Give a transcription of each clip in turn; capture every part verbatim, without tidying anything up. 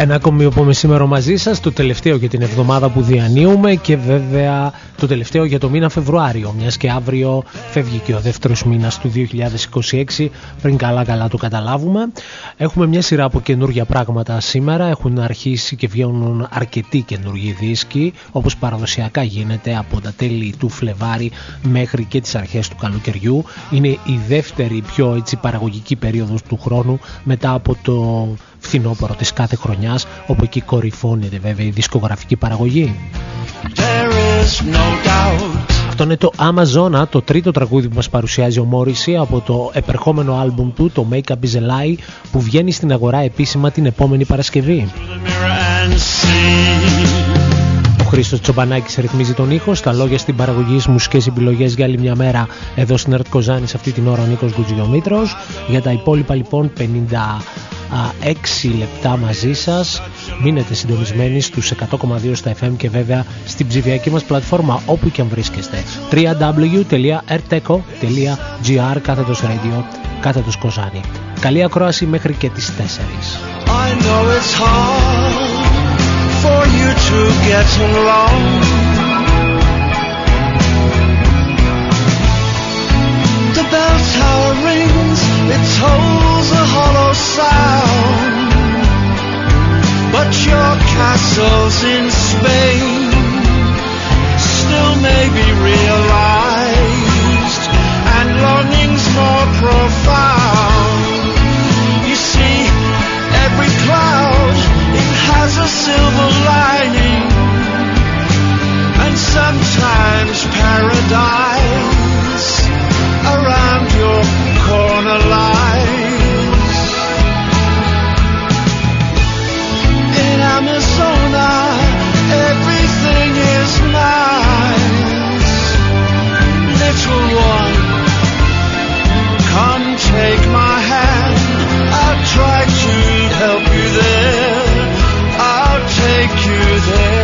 Ένα ακόμη απομεσήμερο μαζί σας, το τελευταίο για την εβδομάδα που διανύουμε και βέβαια το τελευταίο για το μήνα Φεβρουάριο, μιας και αύριο φεύγει και ο δεύτερος μήνας του δύο χιλιάδες είκοσι έξι, πριν καλά καλά το καταλάβουμε. Έχουμε μια σειρά από καινούργια πράγματα σήμερα, έχουν αρχίσει και βγαίνουν αρκετοί καινούργιοι δίσκοι, όπως παραδοσιακά γίνεται από τα τέλη του Φλεβάρι μέχρι και τις αρχές του καλοκαιριού. Είναι η δεύτερη πιο έτσι παραγωγική περίοδος του χρόνου μετά από το φθινόπωρο της κάθε χρονιάς, όπου εκεί κορυφώνεται βέβαια η δισκογραφική παραγωγή. No Αυτό είναι το Amazona, το τρίτο τραγούδι που μας παρουσιάζει ο Morrissey από το επερχόμενο άλμπουμ του, το Make Up Is A Lie, που βγαίνει στην αγορά επίσημα την επόμενη Παρασκευή. Ο Χρήστος Τσομπανάκης ρυθμίζει τον ήχο, στα λόγια στην παραγωγή, μουσικές επιλογές για άλλη μια μέρα εδώ στην Ερτ Κοζάνη, σε αυτή την ώρα ο Νίκος Γκουτζιομήτρος. Για τα υπόλοιπα λοιπόν πενήντα έξι λεπτά μαζί σας. Μείνετε συντονισμένοι στους εκατό κόμμα δύο στα εφ εμ και βέβαια στην ψηφιακή μας πλατφόρμα όπου και αν βρίσκεστε, double-u double-u double-u τελεία erteco τελεία gr κάθετος radio κάθετος Κοζάνη. Καλή ακρόαση μέχρι και τις τέσσερις. I know it's hard for you to get along. The bell tower rings, it tolls a hollow sound. But your castles in Spain still may be realized, and longings more profound. You see, every cloud, it has a silver lining, and sometimes paradise around your corner lies. In Amazona, everything is nice. Little one, come take my hand, I'll try to help you there, I'll take you there.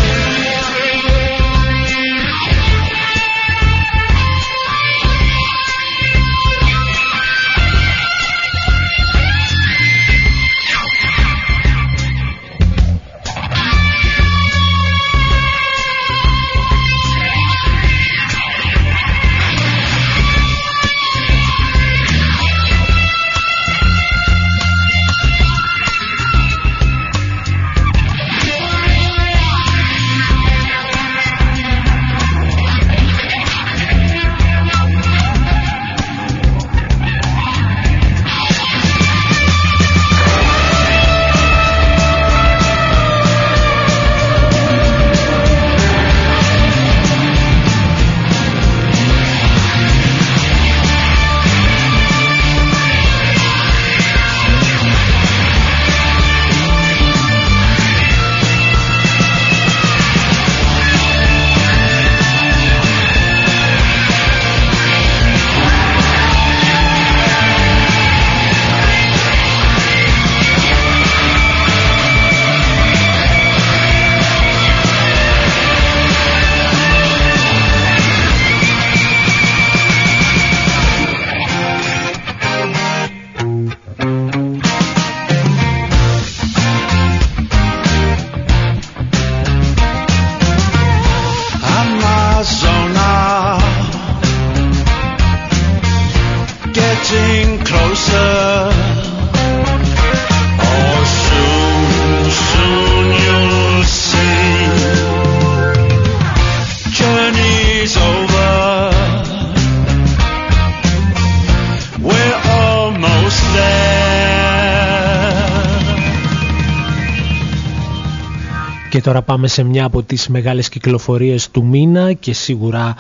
Και τώρα πάμε σε μια από τις μεγάλες κυκλοφορίες του μήνα και σίγουρα α,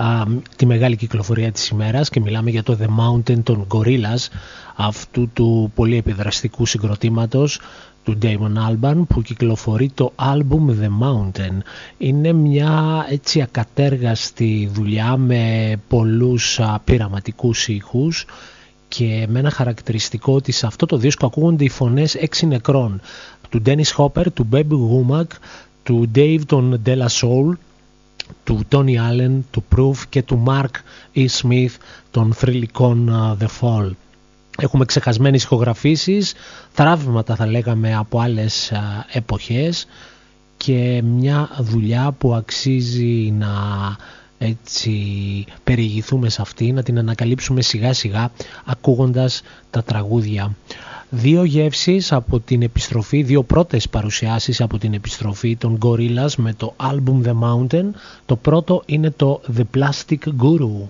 τη μεγάλη κυκλοφορία της ημέρας, και μιλάμε για το The Mountain των Gorillaz, αυτού του πολύ επιδραστικού συγκροτήματος του Damon Albarn, που κυκλοφορεί το άλμπουμ The Mountain. Είναι μια έτσι ακατέργαστη δουλειά με πολλούς α, πειραματικούς ήχους και με ένα χαρακτηριστικό ότι σε αυτό το δίσκο ακούγονται οι φωνές έξι νεκρών, του Dennis Hopper, του Baby Womack, του Dave των De La Soul, του Tony Allen, του Proof και του Mark E. Smith των θρυλικών uh, The Fall. Έχουμε ξεχασμένες ηχογραφήσεις, θραύματα θα λέγαμε από άλλες α, εποχές και μια δουλειά που αξίζει να έτσι περιηγηθούμε σε αυτή, να την ανακαλύψουμε σιγά σιγά ακούγοντας τα τραγούδια. Δύο γεύσεις από την επιστροφή, δύο πρώτες παρουσιάσεις από την επιστροφή των Gorillaz με το album The Mountain. Το πρώτο είναι το The Plastic Guru.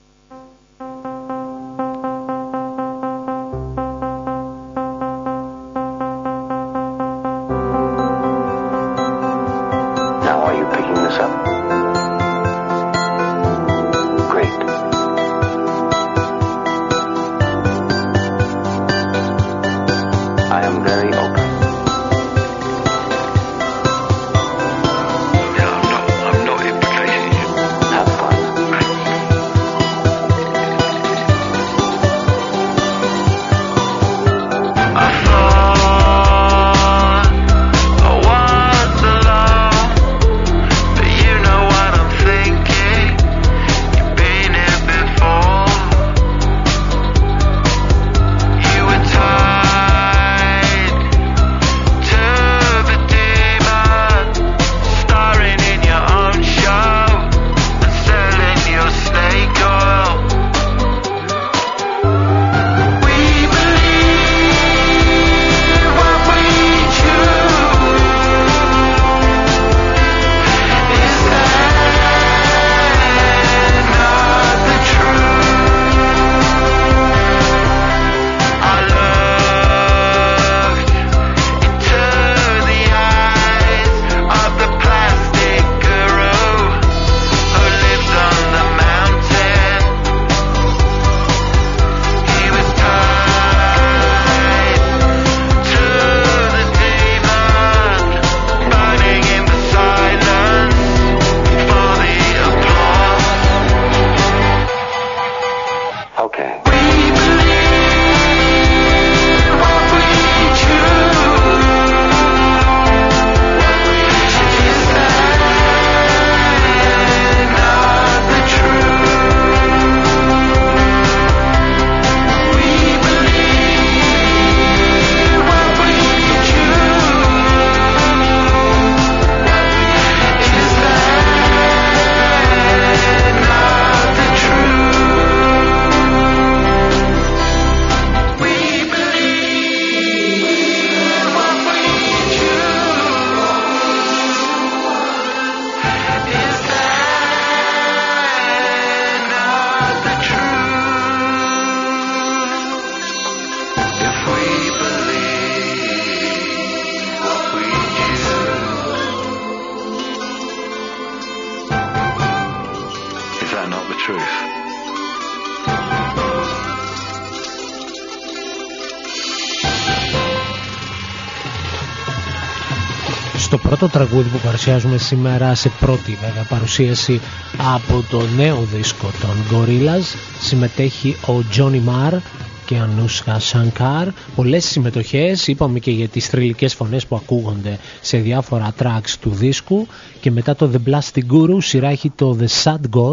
Στο πρώτο τραγούδι που παρουσιάζουμε σήμερα, σε πρώτη βέβαια παρουσίαση από το νέο δίσκο των Gorillaz, συμμετέχει ο Johnny Marr και Anushka Shankar. Πολλές συμμετοχές, είπαμε και για τις θρυλικές φωνές που ακούγονται σε διάφορα tracks του δίσκου. Και μετά το The Plastic Guru σειρά έχει το The Sad God.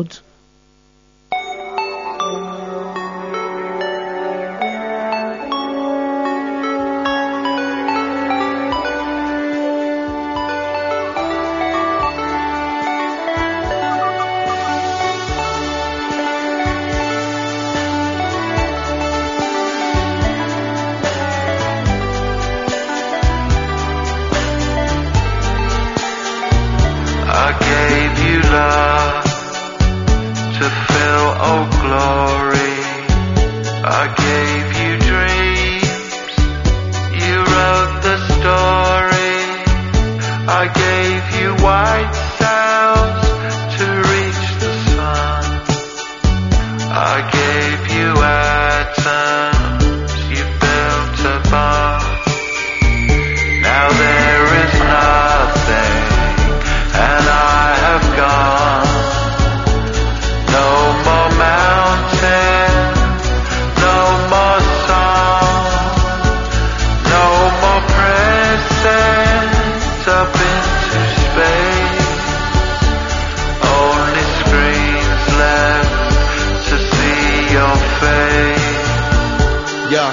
Yo,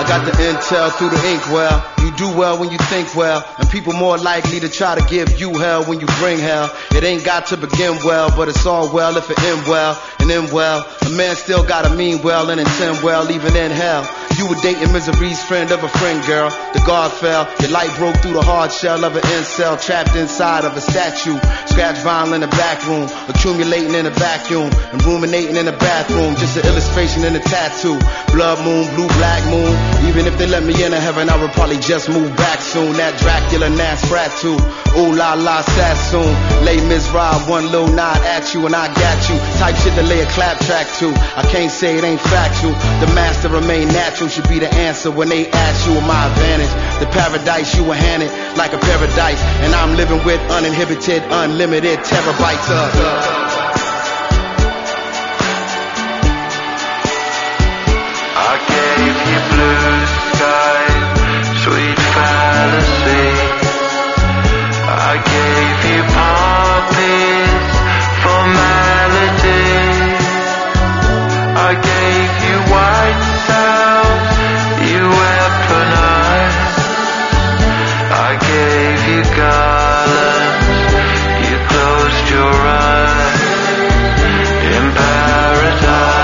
got the intel through the inkwell. You do well when you think well, and people more likely to try to give you hell when you bring hell. It ain't got to begin well, but it's all well if it end well, and end well. A man still gotta mean well and intend well, even in hell. You were dating misery's friend of a friend, girl. The guard fell, your light broke through the hard shell of an incel, trapped inside of a statue. Scratch vinyl in the back room, accumulating in a vacuum, and ruminating in the bathroom. Just an illustration in a tattoo. Blood moon, blue black moon. Even if they let me into heaven, I would probably just move back soon. That Dracula Nosferatu, ooh la la Sassoon. Lay Miz Rob, one little nod at you and I got you. Type shit to lay a clap track to. I can't say it ain't factual. The master remain natural should be the answer when they ask you of my advantage. The paradise you were handed like a paradise, and I'm living with uninhibited, unlimited terabytes of love. I gave you blue skies, sweet fantasy. I gave you poppies for melody. I gave you white cells, you weaponized. I gave you garlands, you closed your eyes in paradise.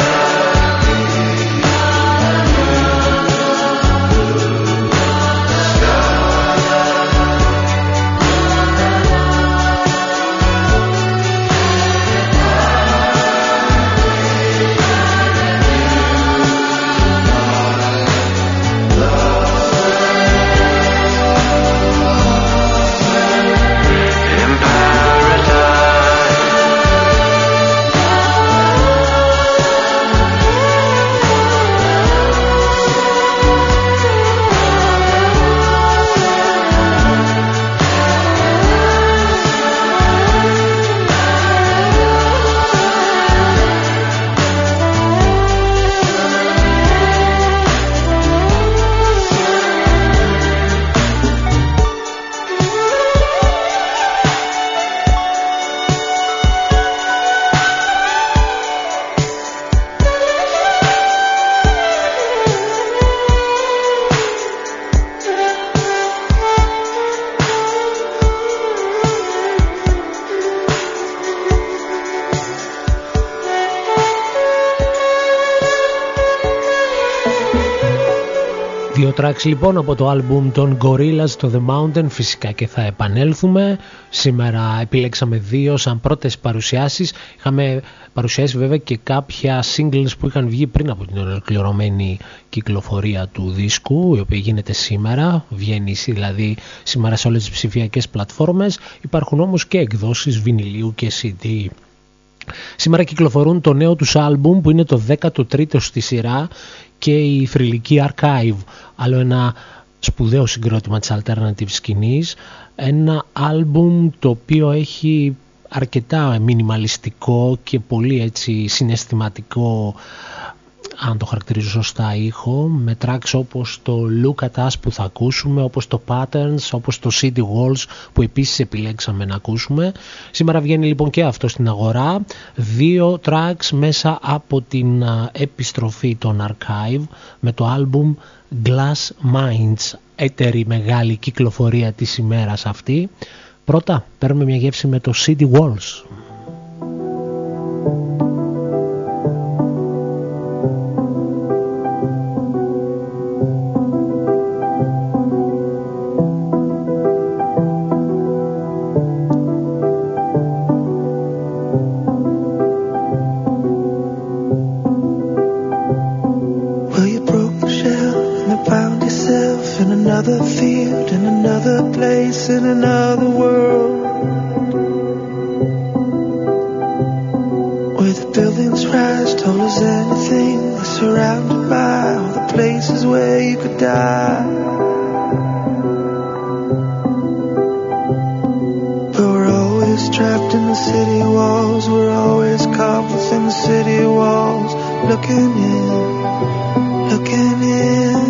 Δύο tracks λοιπόν από το άλμπουμ των Gorillaz στο The Mountain, φυσικά και θα επανέλθουμε. Σήμερα επιλέξαμε δύο σαν πρώτες παρουσιάσεις. Είχαμε παρουσιάσει βέβαια και κάποια singles που είχαν βγει πριν από την ολοκληρωμένη κυκλοφορία του δίσκου, η οποία γίνεται σήμερα, βγαίνει δηλαδή σήμερα σε όλες τις ψηφιακές πλατφόρμες. Υπάρχουν όμως και εκδόσεις βινιλίου και σι ντι. Σήμερα κυκλοφορούν το νέο τους άλμπουμ που είναι το δέκατο τρίτο στη σειρά και η θρυλική Archive, άλλο ένα σπουδαίο συγκρότημα της alternative σκηνής, ένα άλμπουμ το οποίο έχει αρκετά μινιμαλιστικό και πολύ έτσι συναισθηματικό, αν το χαρακτηρίζω σωστά, ήχο, με tracks όπως το Look at Us που θα ακούσουμε, όπως το Patterns, όπως το City Walls που επίσης επιλέξαμε να ακούσουμε. Σήμερα βγαίνει λοιπόν και αυτό στην αγορά, δύο tracks μέσα από την επιστροφή των Archive με το άλμπουμ Glass Minds, έτερη μεγάλη κυκλοφορία της ημέρας αυτή. Πρώτα παίρνουμε μια γεύση με το City Walls. Another field, in another place, in another world, where the buildings rise tall as anything, they're surrounded by all the places where you could die. But we're always trapped in the city walls, we're always caught within the city walls, looking in, looking in.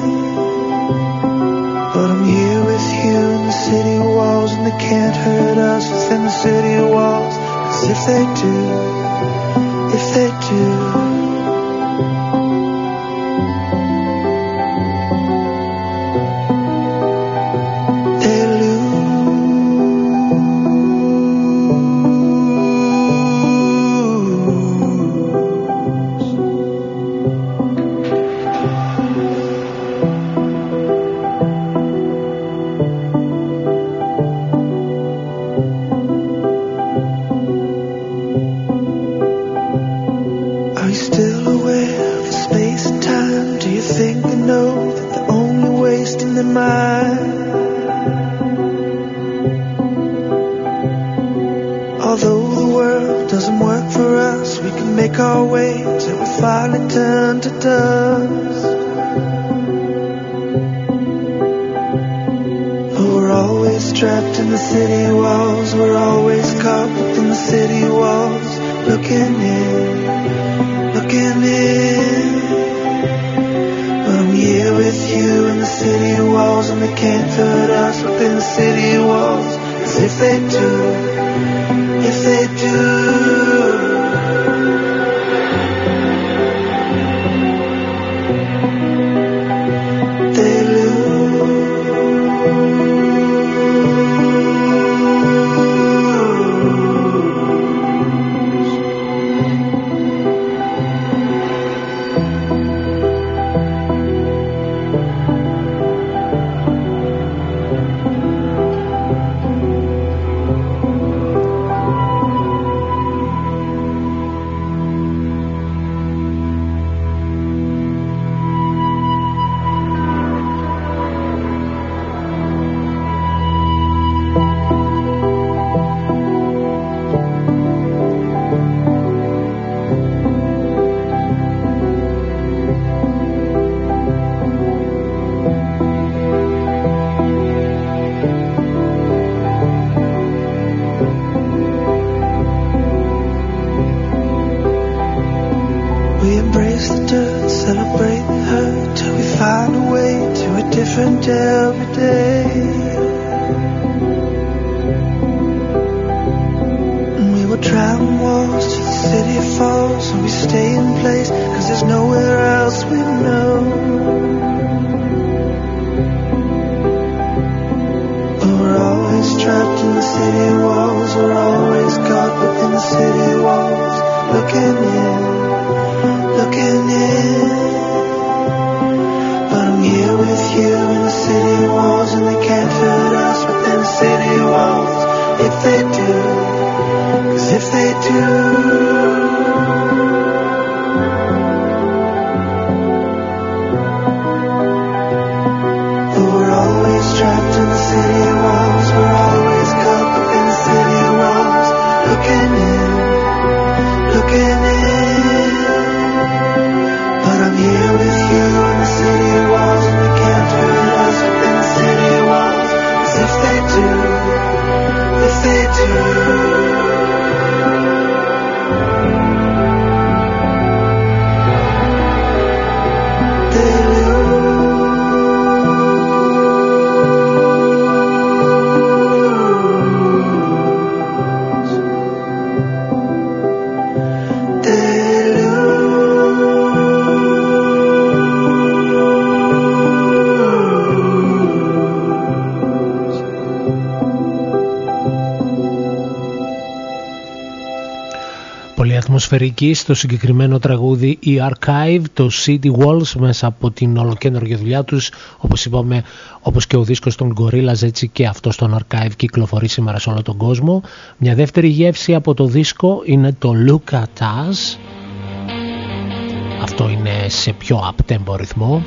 But I'm here with you in the city walls, and they can't hurt us within the city walls. 'Cause if they do, if they do, Although the world doesn't work for us, we can make our way till we finally turn to dust. But we're always trapped in the city walls, we're always caught within the city walls, looking in, looking in. But I'm here with you in the city walls, and they can't hurt us within the city walls. 'Cause if they do, if they do, they ατμοσφαιρική στο συγκεκριμένο τραγούδι η Archive, το City Walls, μέσα από την ολοκαίνουργια δουλειά τους, όπως είπαμε, όπως και ο δίσκος των Gorillaz, έτσι και αυτό στον Archive κυκλοφορεί σήμερα σε όλο τον κόσμο. Μια δεύτερη γεύση από το δίσκο είναι το Look at Us. Αυτό είναι σε πιο up-tempo ρυθμό.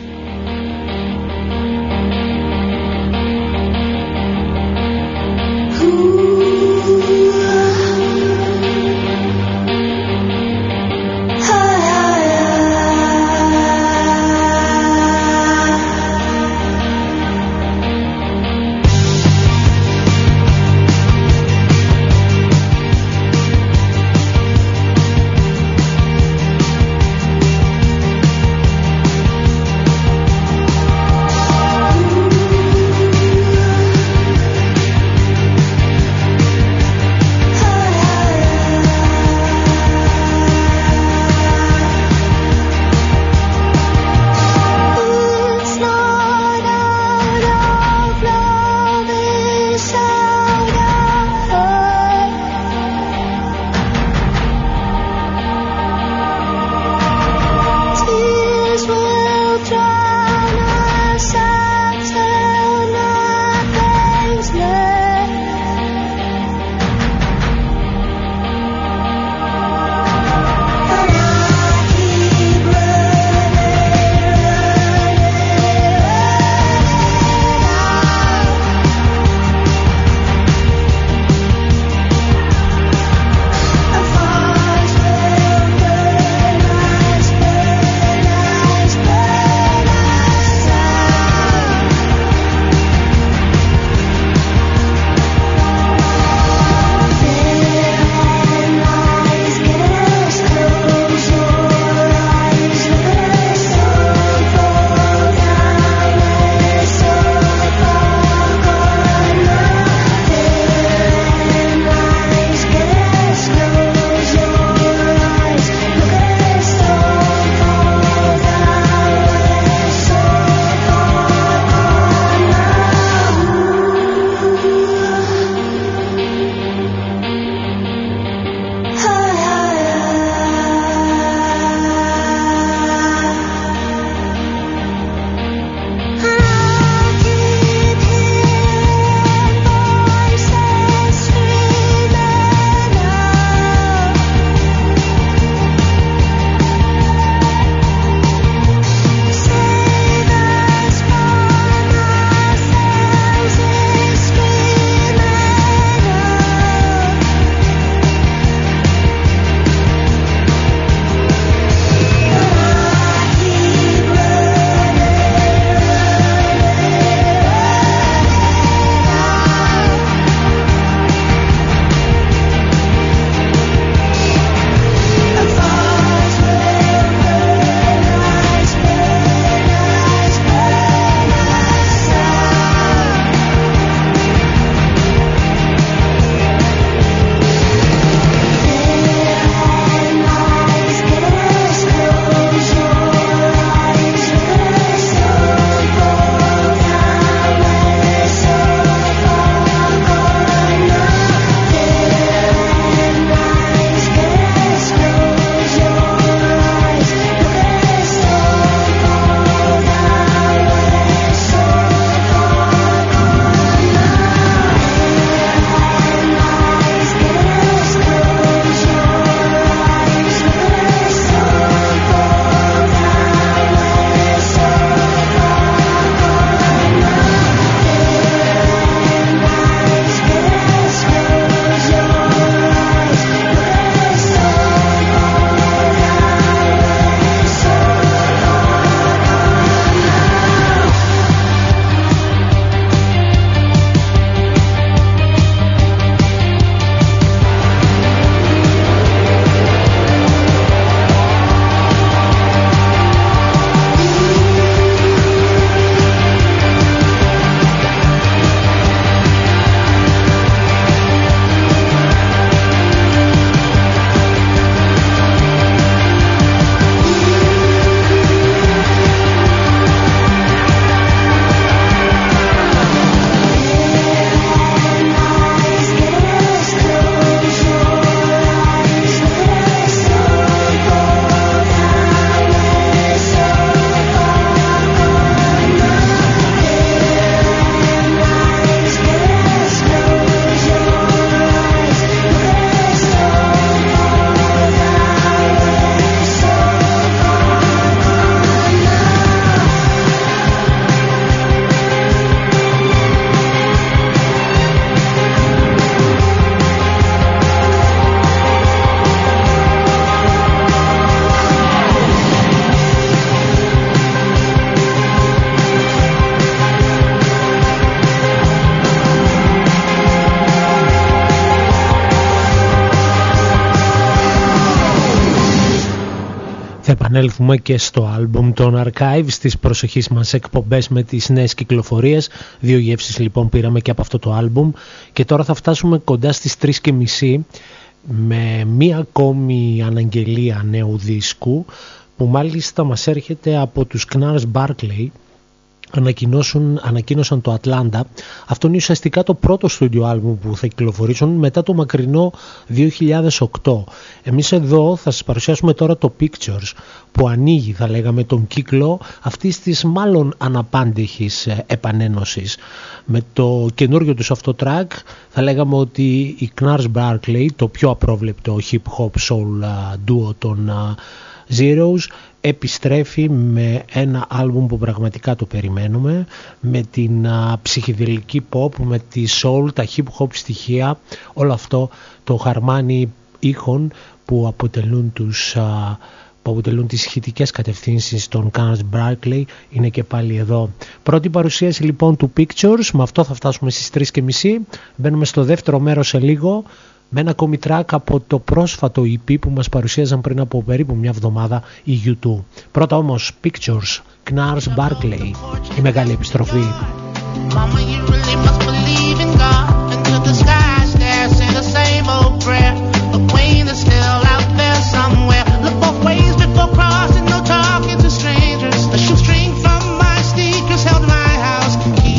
επανέλθουμε και στο άλμπουμ των Archive στις προσεχείς μας εκπομπές με τις νέες κυκλοφορίες. Δύο γεύσεις λοιπόν πήραμε και από αυτό το άλμπουμ και τώρα θα φτάσουμε κοντά στις τρεις και μισή με μία ακόμη αναγγελία νέου δίσκου που μάλιστα μας έρχεται από τους Gnarls Barkley. Ανακοίνωσαν το Atlanta. Αυτό είναι ουσιαστικά το πρώτο στούντιο άλμπουμ που θα κυκλοφορήσουν μετά το μακρινό δύο χιλιάδες οκτώ. Εμείς εδώ θα σας παρουσιάσουμε τώρα το Pictures που ανοίγει, θα λέγαμε, τον κύκλο αυτής της μάλλον αναπάντεχης επανένωσης. Με το καινούργιο τους αυτό track θα λέγαμε ότι οι Gnarls Barkley, το πιο απρόβλεπτο hip hop soul duo των Zeros, επιστρέφει με ένα άλμπουμ που πραγματικά το περιμένουμε, με την α, ψυχεδελική pop, με τη soul, τα hip hop στοιχεία, όλο αυτό το χαρμάνι ήχων που αποτελούν, τους, α, που αποτελούν τις ηχητικές κατευθύνσεις των Gnarls Barkley είναι και πάλι εδώ. Πρώτη παρουσίαση λοιπόν του Pictures, με αυτό θα φτάσουμε στις τρεις και μισή. Μπαίνουμε στο δεύτερο μέρος σε λίγο με ένα ακόμη track από το πρόσφατο ι πι που μας παρουσίαζαν πριν από περίπου μια εβδομάδα η γιου τού. Πρώτα όμως Pictures, Gnarls Barkley, η μεγάλη επιστροφή. Mama, you really must believe in God. Until the sky stares, say the same old prayer. A queen is still out there somewhere. Look both ways before crossing, no talking to strangers. The shoestring from my sneakers held my house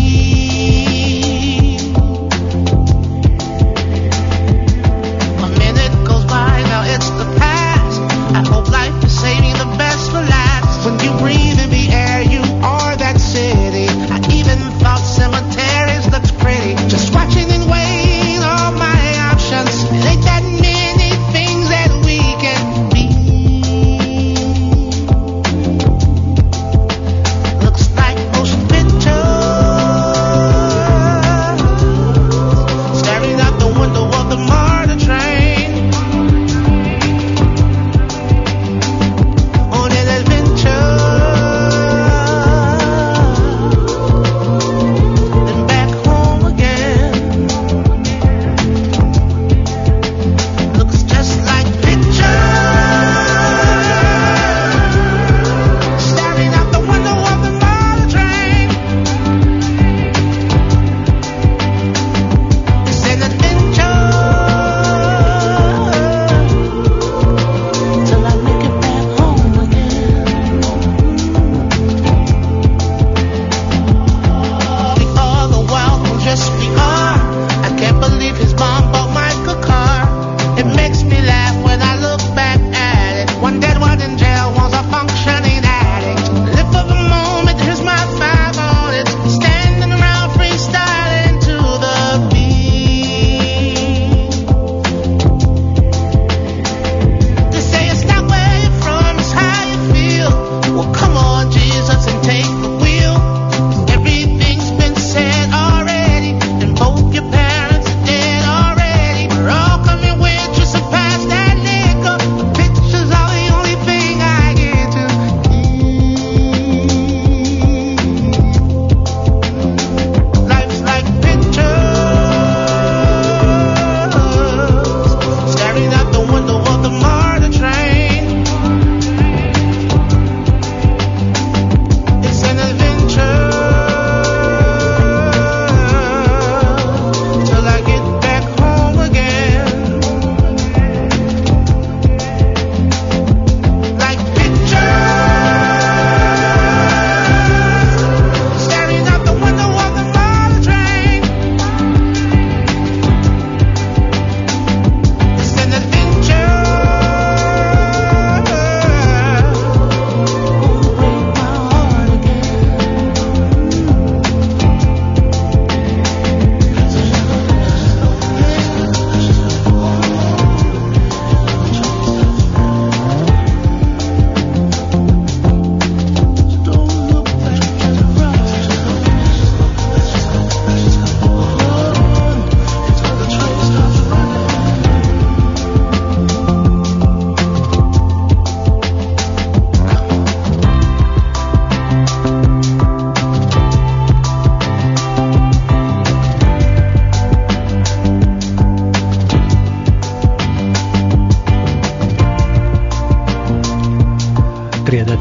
key. A minute goes by, now it's the past. I hope life is saving the best for last. When you breathe in the air, you are that city. I even thought cemeteries looked pretty.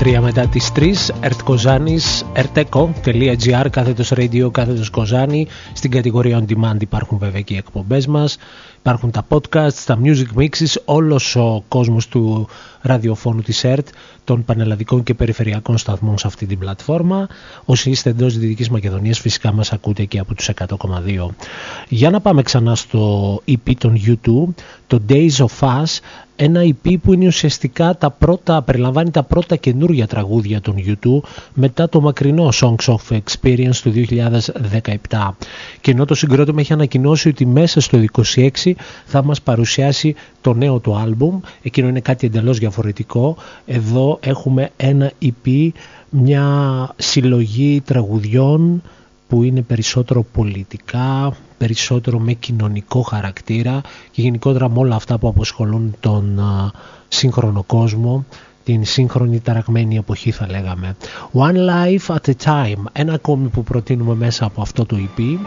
τρία μετά τις τρεις, ertkozanis, erteko.gr, κάθετος radio, κάθετος Kozzani. Στην κατηγορία On Demand υπάρχουν βέβαια και οι εκπομπές μας, υπάρχουν τα podcasts, τα music mixes, όλος ο κόσμος του ραδιοφώνου της ΕΡΤ, των πανελλαδικών και περιφερειακών σταθμών σε αυτή την πλατφόρμα. Όσοι είστε εντός Δυτικής Μακεδονίας φυσικά μας ακούτε και από τους εκατό κόμμα δύο. Για να πάμε ξανά στο ι πι των γιου τού, το Days of Us, ένα ι πι που είναι ουσιαστικά τα πρώτα, περιλαμβάνει τα πρώτα καινούργια τραγούδια των γιου τού μετά το μακρινό Songs of Experience του δύο χιλιάδες δεκαεπτά. Και ενώ το συγκρότημα έχει ανακοινώσει ότι μέσα στο είκοσι έξι θα μας παρουσιάσει το νέο του άλμπουμ, εκείνο είναι κάτι εντελώς διαφορετικό. Εδώ έχουμε ένα ι πι, μια συλλογή τραγουδιών που είναι περισσότερο πολιτικά, περισσότερο με κοινωνικό χαρακτήρα και γενικότερα με όλα αυτά που απασχολούν τον uh, σύγχρονο κόσμο, την σύγχρονη ταραγμένη εποχή θα λέγαμε. One Life at a Time, ένα ακόμη που προτείνουμε μέσα από αυτό το ι πι.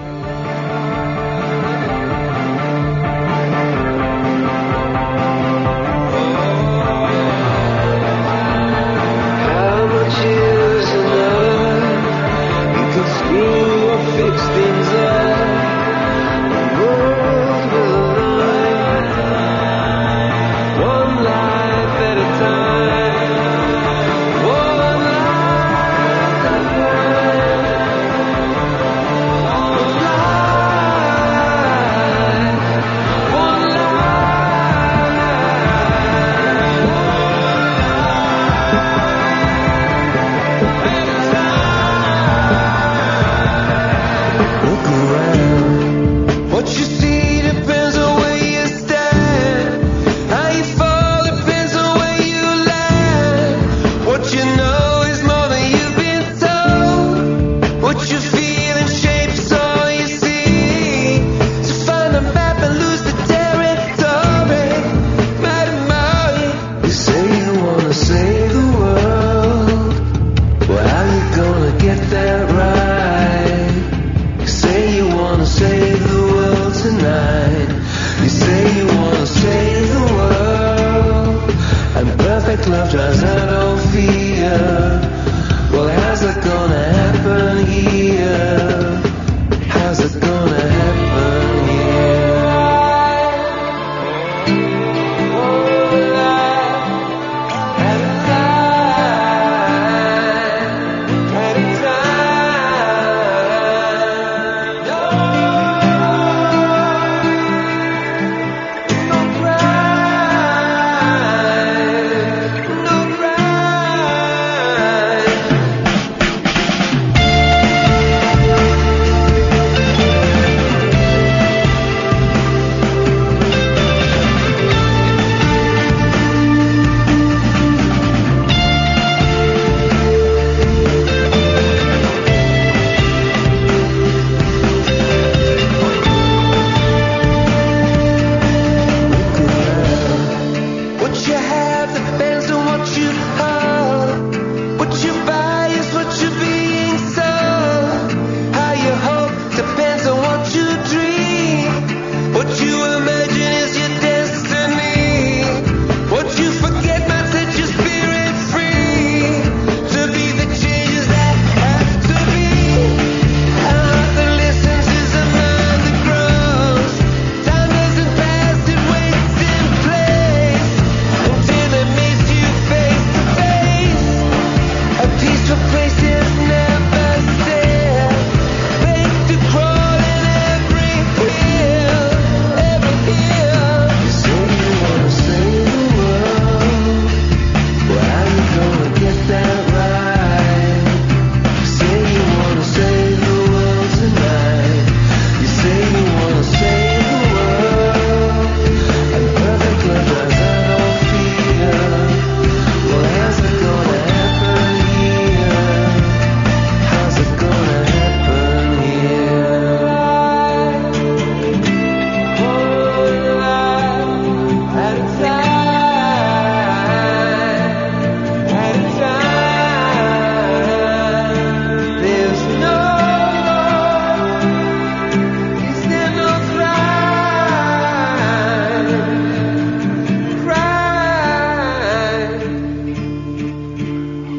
No cry.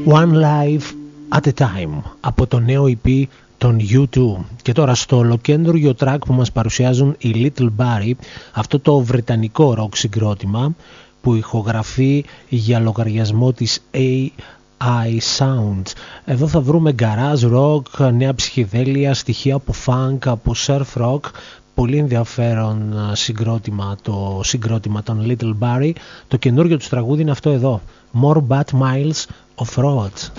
One Life at a Time από το νέο ι πι των γιου τού. Και τώρα στο ολοκέντρο track που μας παρουσιάζουν οι Little Barrie, αυτό το βρετανικό rock συγκρότημα που ηχογραφεί για λογαριασμό της έι άι Sound. Εδώ θα βρούμε garage rock, νέα ψυχεδέλεια, στοιχεία από funk, από surf rock. Πολύ ενδιαφέρον συγκρότημα το συγκρότημα των Little Barrie. Το καινούργιο τους τραγούδι είναι αυτό εδώ, More Bad Miles of Road.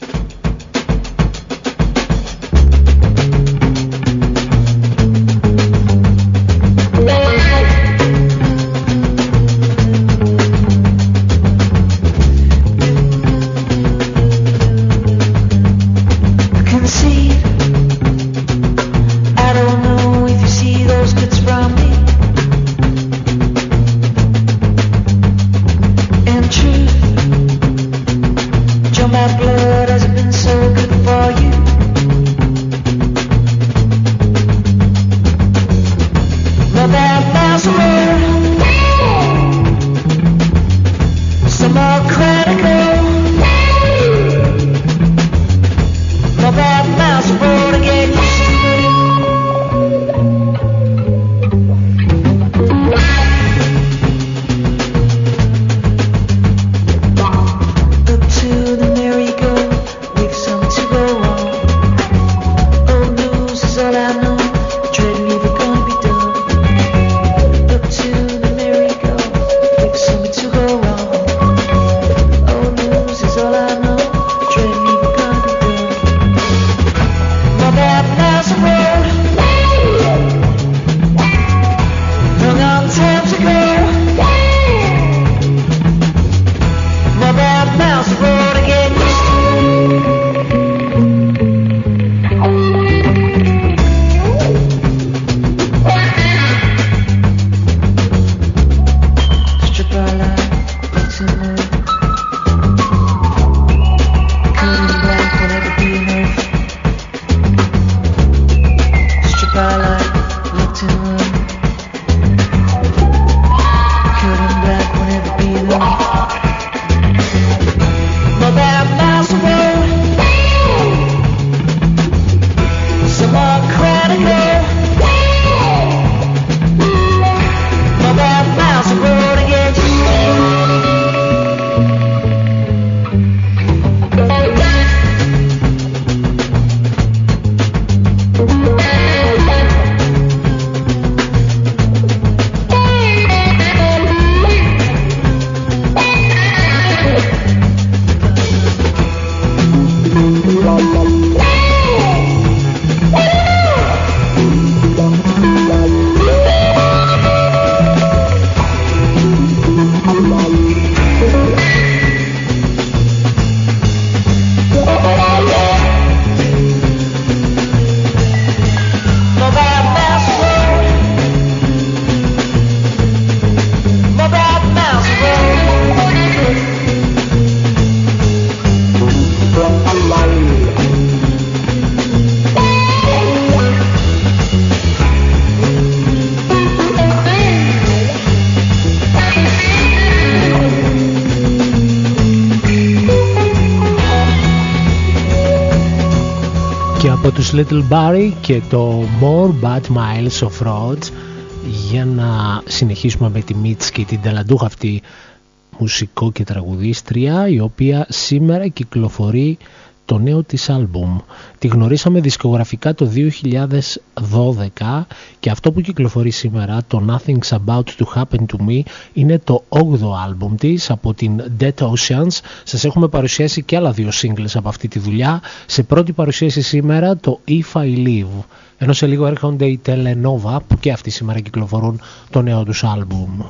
Τους Little Barrie και το More Bad Miles of Road, για να συνεχίσουμε με τη Mitski, την ταλαντούχα αυτή μουσικό και τραγουδίστρια, η οποία σήμερα κυκλοφορεί το νέο της άλμπουμ. Τη γνωρίσαμε δισκογραφικά το δύο χιλιάδες δώδεκα και αυτό που κυκλοφορεί σήμερα, το Nothing's About to Happen to Me, είναι το όγδοο άλμπουμ της από την Dead Oceans. Σας έχουμε παρουσιάσει και άλλα δύο singles από αυτή τη δουλειά. Σε πρώτη παρουσίαση σήμερα το If I Live, ενώ σε λίγο έρχονται οι Telenova που και αυτοί σήμερα κυκλοφορούν το νέο τους άλμπουμ.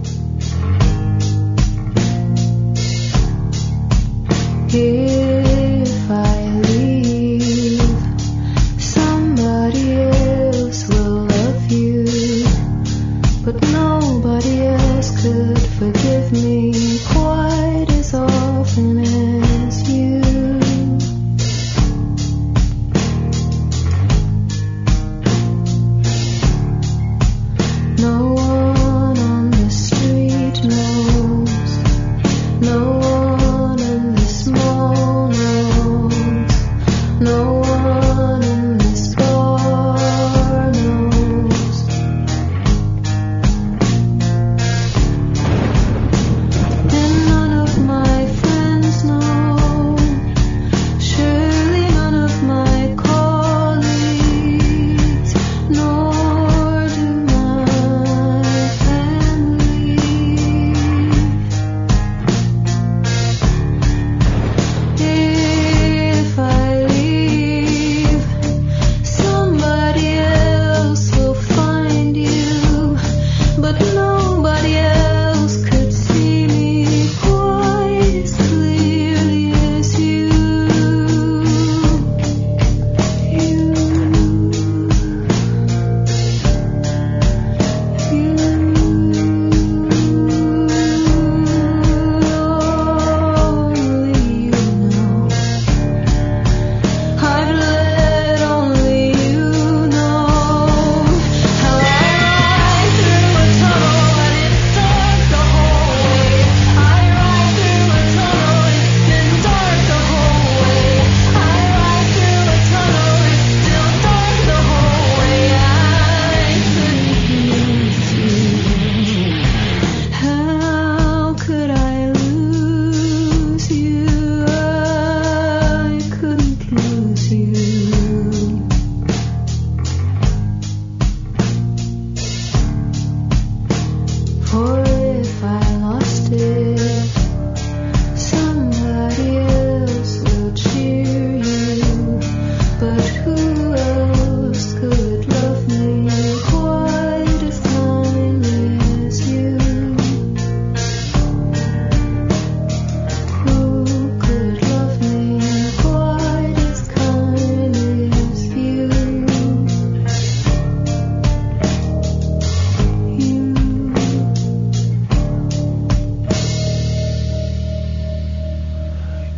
If I leave, somebody else will love you, but nobody else could forgive me quite as often as you. No one on the street knows, no one in this moment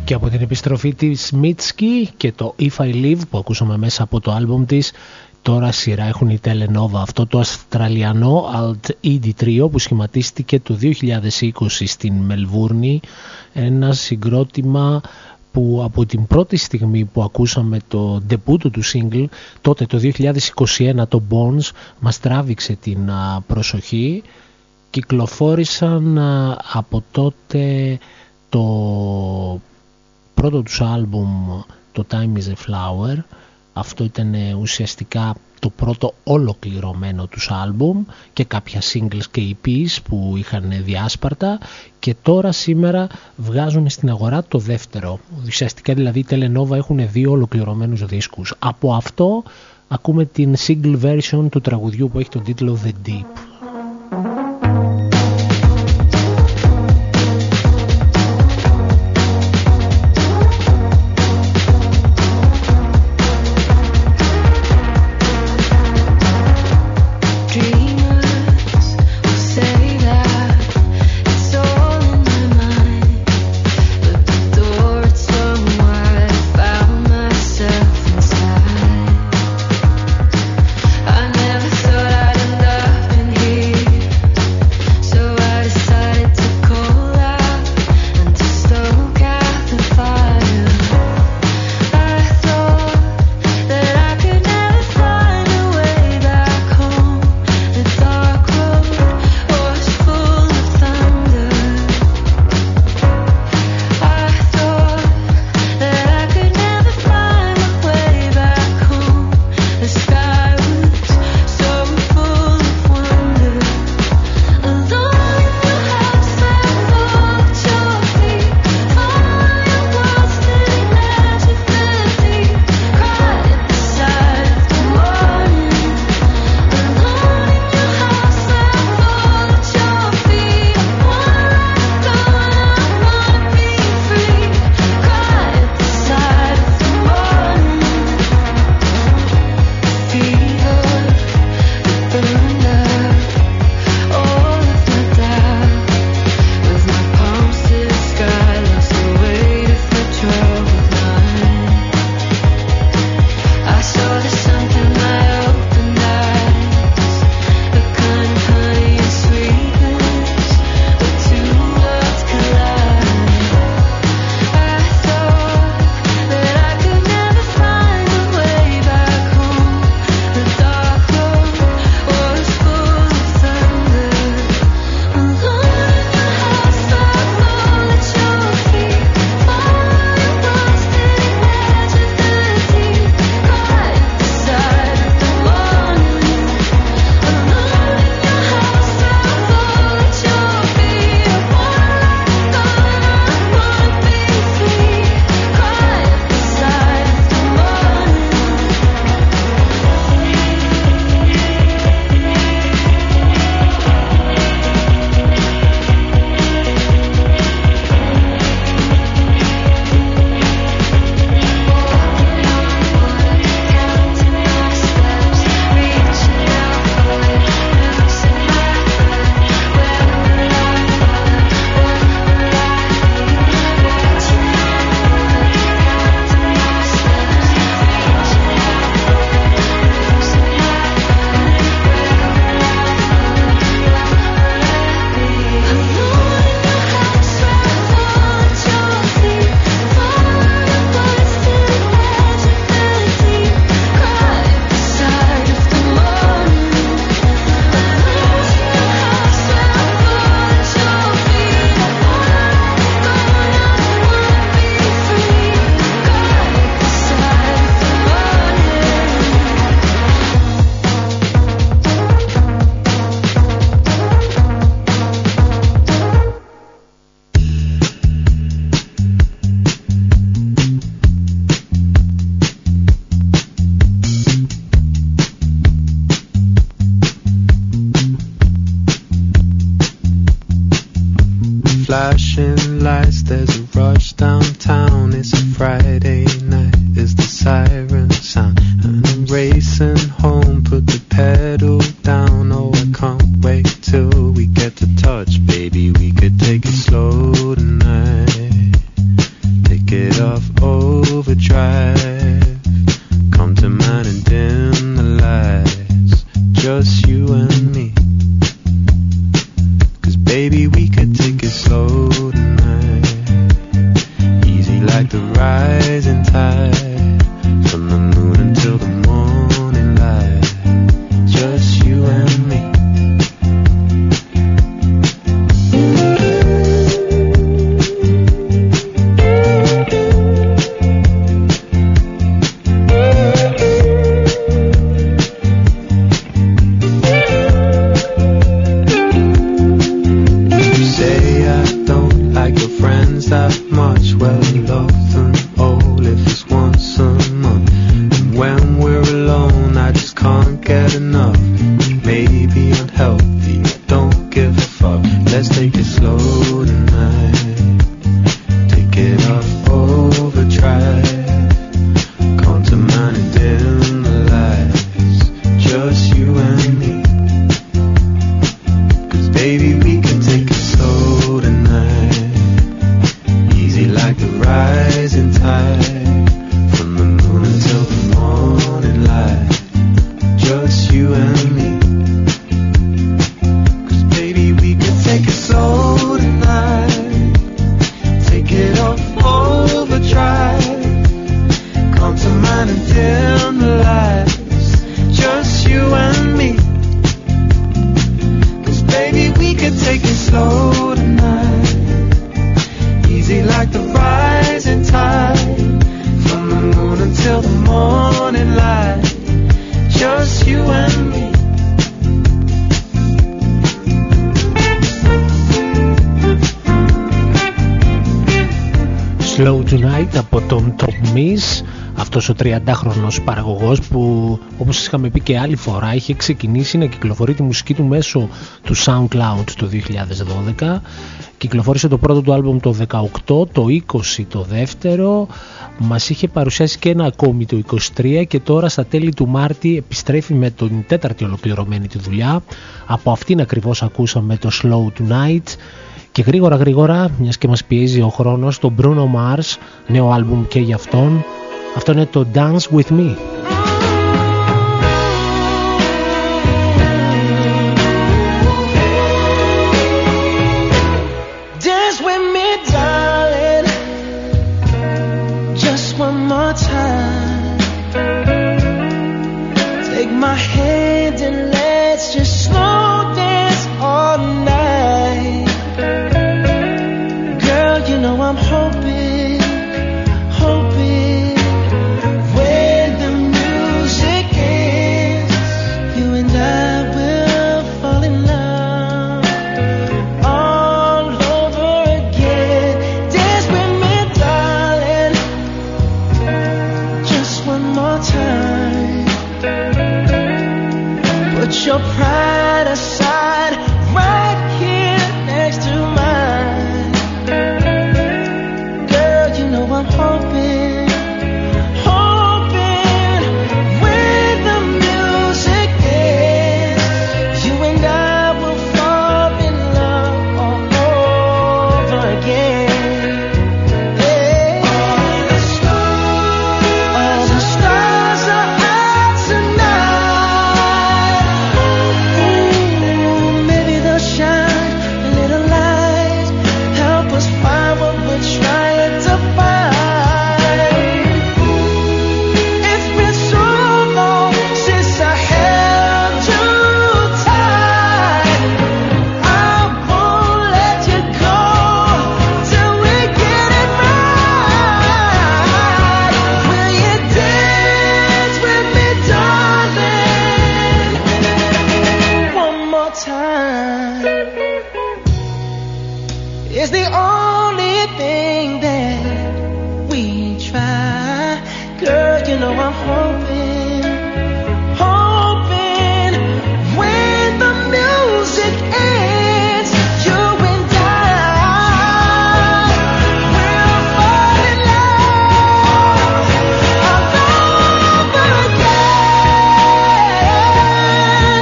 Και από την επιστροφή της Mitski και το If I Live που ακούσαμε μέσα από το άλμπουμ της, τώρα σειρά έχουν η Telenova, αυτό το αυστραλιανό Alt ι ντι Trio που σχηματίστηκε το δύο χιλιάδες είκοσι στην Μελβούρνη, ένα συγκρότημα που από την πρώτη στιγμή που ακούσαμε το ντεμπούτο του single, τότε το δύο χιλιάδες είκοσι ένα, το Bones, μας τράβηξε την προσοχή. Κυκλοφόρησαν από τότε το πρώτο τους άλμπουμ, το Time is a Flower. Αυτό ήταν ουσιαστικά το πρώτο ολοκληρωμένο τους άλμπουμ και κάποια singles και ι πις που είχαν διάσπαρτα, και τώρα σήμερα βγάζουν στην αγορά το δεύτερο. Ουσιαστικά δηλαδή η Telenova έχουν δύο ολοκληρωμένους δίσκους. Από αυτό ακούμε την single version του τραγουδιού που έχει τον τίτλο The Deep. flashing lights, there's a rush downtown. It's a Friday night, it's the siren sound, and I'm racing home, put the pedal down. Oh, I can't wait till we get to touch, baby, we could take it slow tonight. Take it Let's take it slow tonight. Take it off overdrive. Come to mind and dim the lights. Just you and me. Cause baby we can take it slow tonight. Easy like the rising tide. From the moon until the morning light. Just you and me. Cause baby we can take it slow tonight. Take it off overdrive. Come to mind and dim the lights. Just you and me. Cause baby we can take it slow tonight. Easy like the rising tide. From the moon until the morning light. Just you and me. Slow Tonight από τον Top Miss, αυτός ο τριαντάχρονος παραγωγός που, όπως είχαμε πει και άλλη φορά, είχε ξεκινήσει να κυκλοφορεί τη μουσική του μέσω του SoundCloud το δύο χιλιάδες δώδεκα. Κυκλοφόρησε το πρώτο του άλμπουμ το δεκαοκτώ, το είκοσι το δεύτερο, μας είχε παρουσιάσει και ένα ακόμη το είκοσι τρία και τώρα στα τέλη του Μάρτη επιστρέφει με την τέταρτη ολοκληρωμένη τη δουλειά. Από αυτήν ακριβώς ακούσαμε το Slow Tonight. Και γρήγορα γρήγορα, μιας και μας πιέζει ο χρόνος, το Bruno Mars, νέο άλμπουμ και για αυτόν. Αυτό είναι το Dance With Me. Dance with me, darling. Just one more time. Take my hand and let's just slow dance all night. Girl, you know I'm hoping, hoping when the music ends, you and I will fall in love all over again. Dance with me, darling, just one more time. Put your pride aside, right here next to mine. Girl, you know I'm hoping, hoping when the music ends, you and I will fall in love all over again. Yeah. All the stars, all the stars are out tonight. Ooh, maybe they'll shine a little light, help us find what we're trying to find. It's been so long since I held you tight. I won't let you go till we get it right. Will you dance with me, darling? One more time is the only thing that we try. Girl, you know I'm hoping, hoping when the music ends, you and I will fall in love all over again.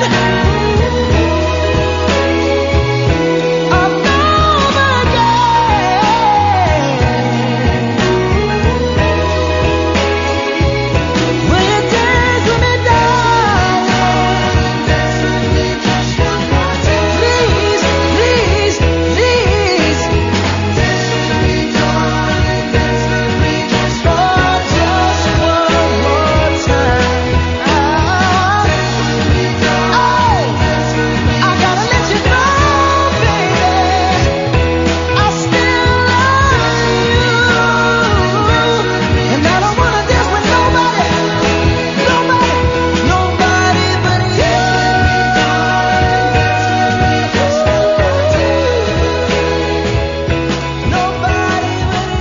All over again. Will you dance with me, darling? Dance with me just one more time. Please, please, please. Dance with me, darling. Dance with me just one more time. Just one more time. Dance with me, darling. Dance with me. I gotta let you know, baby, I still love you, and I don't wanna dance with nobody, nobody, nobody but you. Nobody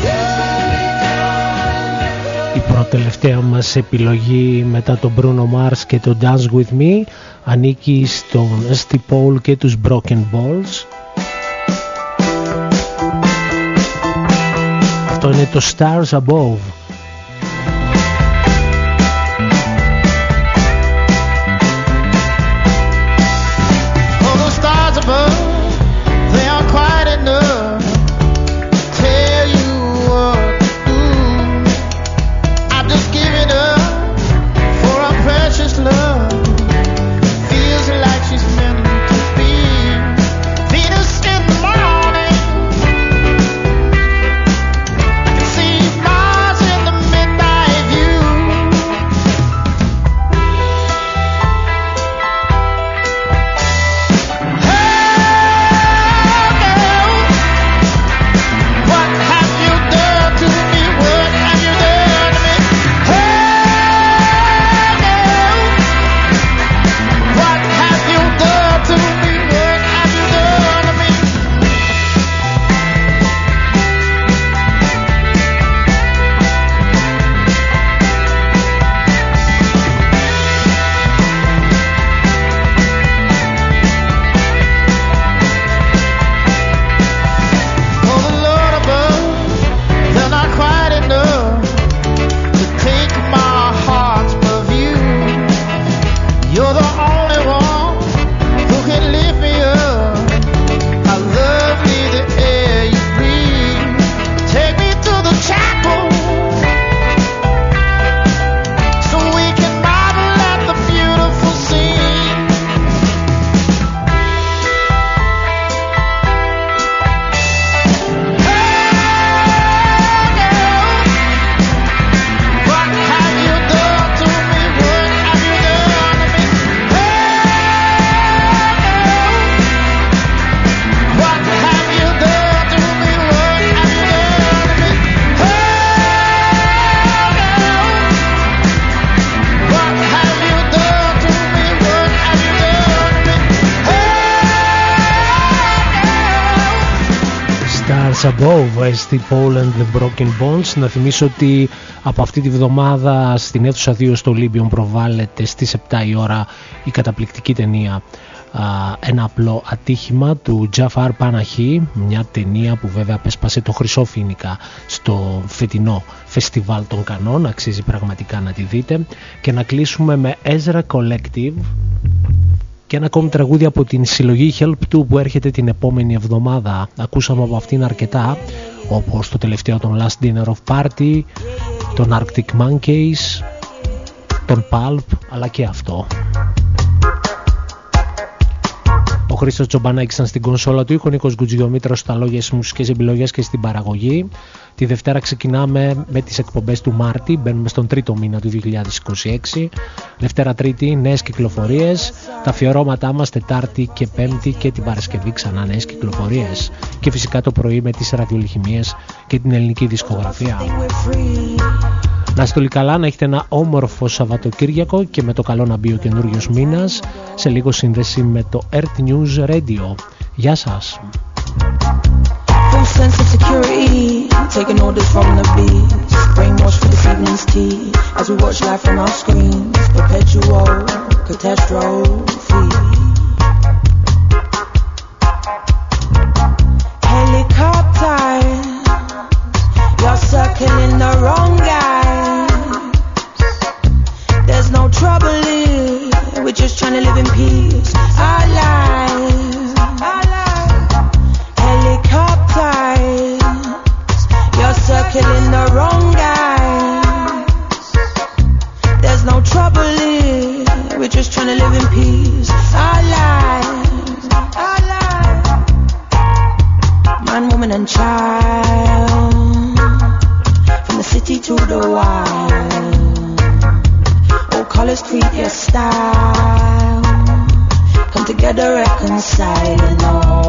but you. Η προτελευταία μας επιλογή μετά τον Bruno Mars και το Dance With Me ανήκει στον Steve Paul και τους Broken Balls. είναι το Stars Above. Above, στη Poland The Broken Bones. Να θυμίσω ότι από αυτή τη βδομάδα στην αίθουσα δύο στο Olympion προβάλλεται στις επτά η ώρα η καταπληκτική ταινία α, Ένα απλό ατύχημα του Jafar Panahi, μια ταινία που βέβαια πέσπασε το χρυσό φοίνικα στο φετινό φεστιβάλ των Κανών. Αξίζει πραγματικά να τη δείτε. Και να κλείσουμε με Ezra Collective και ένα ακόμη τραγούδι από την συλλογή Help two που έρχεται την επόμενη εβδομάδα. Ακούσαμε από αυτήν αρκετά, όπως το τελευταίο των Last Dinner of Party, τον Arctic Monkeys, τον Pulp, αλλά και αυτό. Ο Χρήστος Τσομπανάκης ήταν στην κονσόλα του, ο Νίκος Γκουτζιομήτρος στα λόγια, στις μουσικές επιλογές και στην παραγωγή. Τη Δευτέρα ξεκινάμε με τις εκπομπές του Μάρτη, μπαίνουμε στον τρίτο μήνα του δύο χιλιάδες είκοσι έξι. Δευτέρα Τρίτη νέες κυκλοφορίες, τα αφιερώματά μας Τετάρτη και Πέμπτη και την Παρασκευή ξανά νέες κυκλοφορίες. Και φυσικά το πρωί με τις ραδιολιχημίες και την ελληνική δισκογραφία. Να είστε όλοι καλά, να έχετε ένα όμορφο Σαββατοκύριακο και με το καλό να μπει ο καινούριος μήνας. Σε λίγο σύνδεση με το Earth News Radio. Γεια σας. Full sense of security, taking orders from the beast. Brainwashed for this evening's tea, as we watch life on our screens. Perpetual catastrophe. Helicopter, you're circling the wrong guys. There's no trouble here, we're just trying to live in peace. Our lives, our lives. Helicopters, you're circling the wrong guys. There's no trouble here, we're just trying to live in peace. Our lives, our lives. Man, woman and child, from the city to the wild. All colors create your style, come together reconciling all.